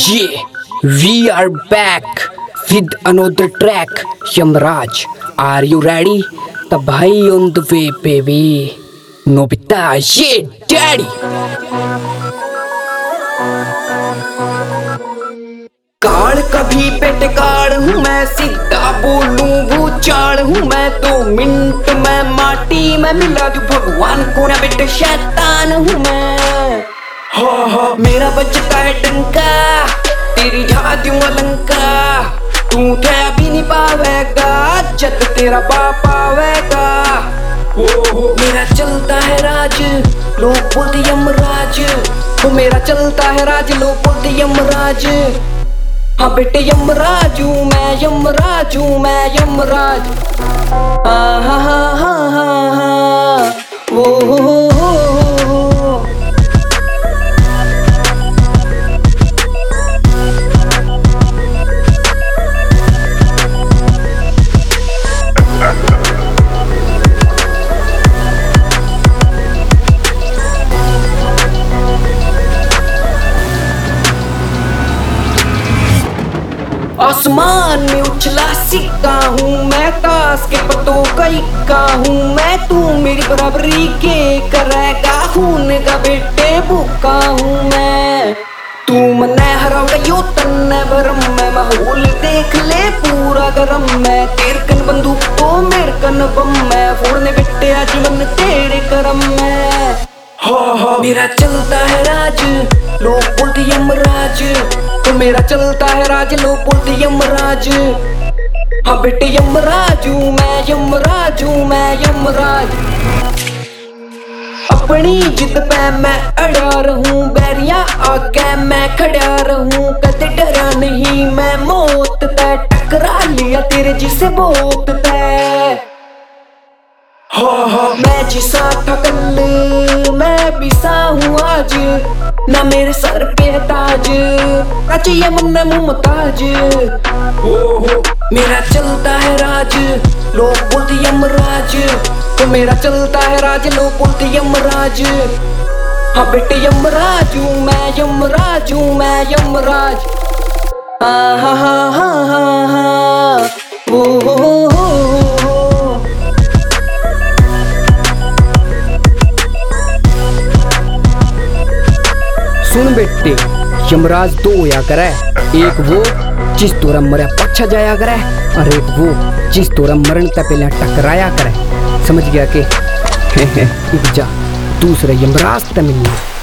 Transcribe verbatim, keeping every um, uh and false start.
Yeah, we are back with another track. Yamraj, are you ready? The bhai on the way, baby. Nobita, yeah, daddy. काल कभी पेटकाड़ हूँ मैं, सीधा बोलूं भूचाल हूँ मैं, दो मिनट में माटी में मिला दूं भगवान को ना, बेटे शैतान हूँ मैं। हाँ हाँ मेरा बजता है डंका, तेरी ढा दूंगा लंका, तू तो अभी नहीं पावेगा जब तेरा बाप आवेगा। ओ मेरा चलता है राज, लोग बोलते यमराज, वो मेरा चलता है राज, लोग बोलते यमराज। हाँ बेटे यमराजू मैं, यमराजू मैं, यमराज। हाँ हाँ हाँ हाँ हाँ हाँ ओ हो हो हो। आसमान में उछला सिक्का हूँ मैं, ताश के पत्तों का इक्का हूँ मैं, तू मेरी बराबरी के करेगा खून का बेटे भूखा हूँ मैं। तू मने हराऊंगा यो तन्ने भरम मैं, माहौल देख ले पूरा गरम मैं, तेरे कन बंदूक तो मेरे कन बम मैं, फोड़ने बेटे आज मन तेरे करम मैं। हाँ हाँ मेरा चलता है राज, लोग बोलते यमराज, तो मेरा चलता है राज, लोग बोलते यमराज। हाँ बेटे यमराजू मैं, यमराजू मैं, यमराज। अपनी जिद पे मैं अड़ा रहूं, बैरिया आगे मैं खड़ा रहूं, कदे डरा नहीं मैं मौत तय, टकरा लिया तेरे जिसे बहुत तय। हाँ हाँ मैं जिसा था कल मैं भी सा हूँ आज, ना मेरे सर पे ताज, ना चाहिए मुन्ना मुमताज। ओहो मेरा चलता है राज, लोग बोलते यमराज, तो मेरा चलता है राज, लोग बोलते यमराज। हाँ बेटे यमराजू मैं, यमराजू मैं, यमराज। हाँ हाँ हाँ हाँ हाँ हाँ ओ हो हो हो। सुन बेटे यमराज दो होया करे, एक वो जिस तोरा मरे पछा जाया करे, और एक वो जिस तोरा मरण तक पहले टकराया करे। समझ गया के? जा दूसरे यमराज तक मिलना।